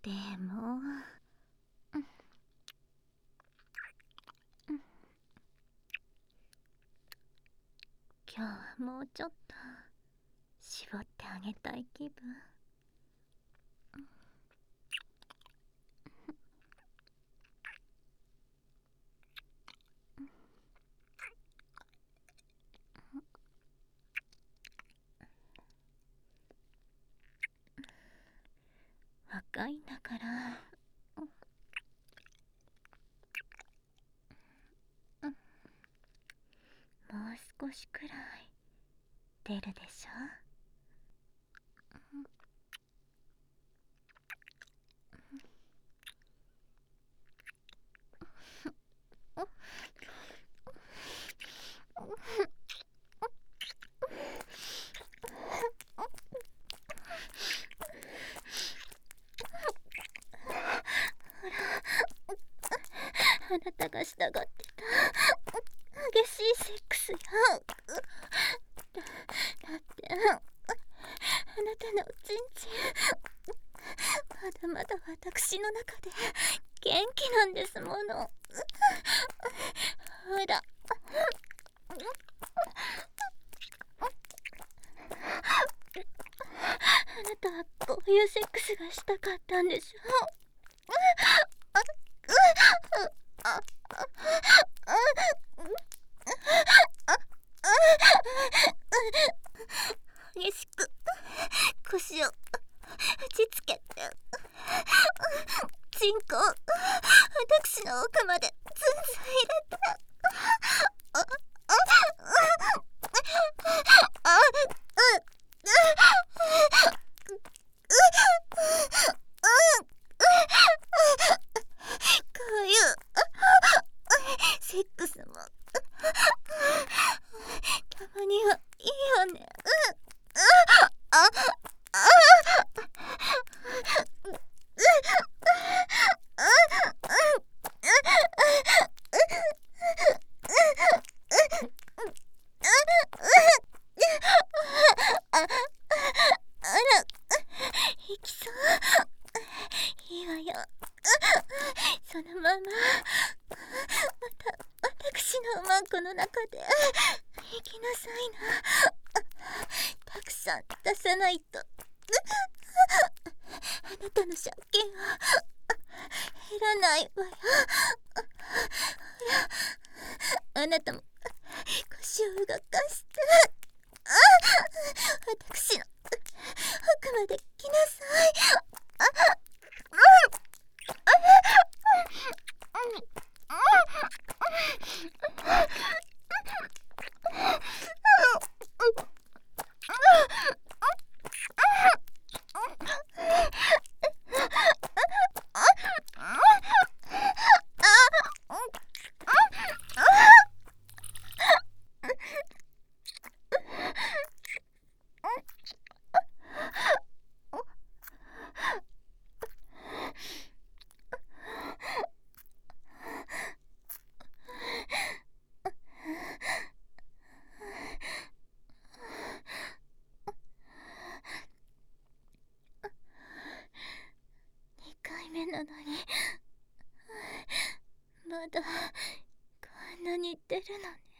でも今日はもうちょっと絞ってあげたい気分。若いんだから。もう少しくらい出るでしょ。あなたがしたがってた激しいセックスよ。だってあなたのおちんちんまだまだ私の中で元気なんですもの。ほらあなたはこういうセックスがしたかったんでしょ。激しく腰を打ちつけてチンコを私の奥までずんずん入れてこういうセックスもたまにはいいよね。あら、いきそう。いいわよ。そのまままた私のマンコの中で行きなさいな。たくさん出さないとあなたの借金は減らないわよ。ほら、あなたも腰を動かして私の奥まで来なさい。2回目なのにまだこんなに出るのね。